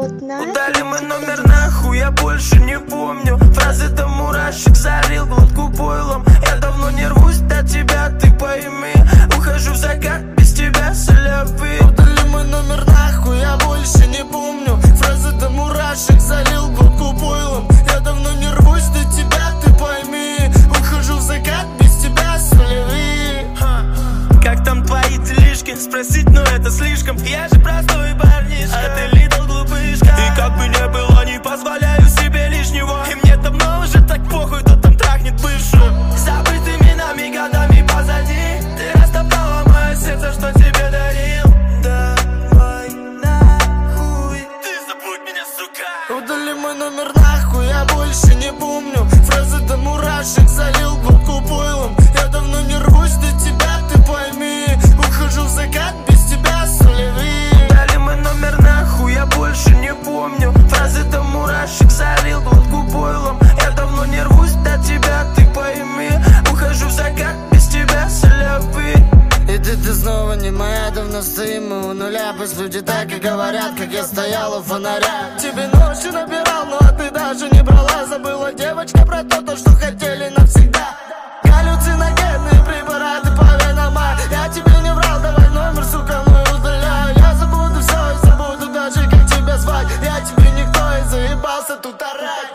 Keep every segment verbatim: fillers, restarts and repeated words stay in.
вот нафиг. Удали мой номер нахуй, я больше не помню. Фразы до мурашек, залил глотку пойлом. Я давно не рвусь до тебя, ты пойми. Ухожу в закат, без тебя солявы. Удали мой номер нахуй, я больше не помню. Фразы до мурашек, залил глотку пойлом. Я давно не рвусь до тебя, ты пойми. Ухожу в закат, без тебя солявы. Как там твои делишки? Спросить, но это слишком. Я же простой парнишка, а ты литл глупышка. И как бы не было, не позволяю себе лишнего. И мне давно уже так похуй, кто там трахнет бывшую. Забытыми нами годами позади. Ты растоптала мое сердце, что тебе дарил. Давай нахуй, ты забудь меня, сука. Удали мой номер нахуй, я больше не помню. Фразы до мурашек, залил глотку пойлом. Я давно не рвусь до тебя, ты пойми. Ухожу в закат, без тебя солевы. Дали мой номер нахуй, я больше не помню. Фразы до мурашек, залил глотку пойлом. Я давно не рвусь до тебя, ты пойми. Ухожу в закат, без тебя солявы. И ты, ты снова не моя, давно стоим мы у нуля. Пусть люди так и говорят, как я стоял у фонаря. Тебе ночью набирал, но а ты даже не брала. Забыла девочка про то, то что хотели навсегда. Галлюциногенные препараты по венам. Я тебе не врал, давай номер, сука, мой удаляю. Я забуду все и забуду даже, как тебя звать. Я тебе никто и заебался тут орать.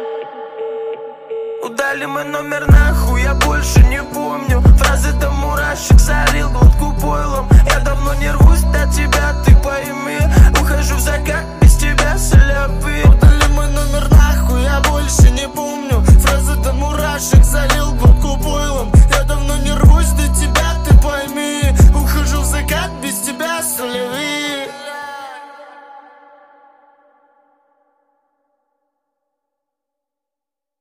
Удали мой номер нахуй, я больше не помню. Фразы до мурашек, залил глотку пойлом.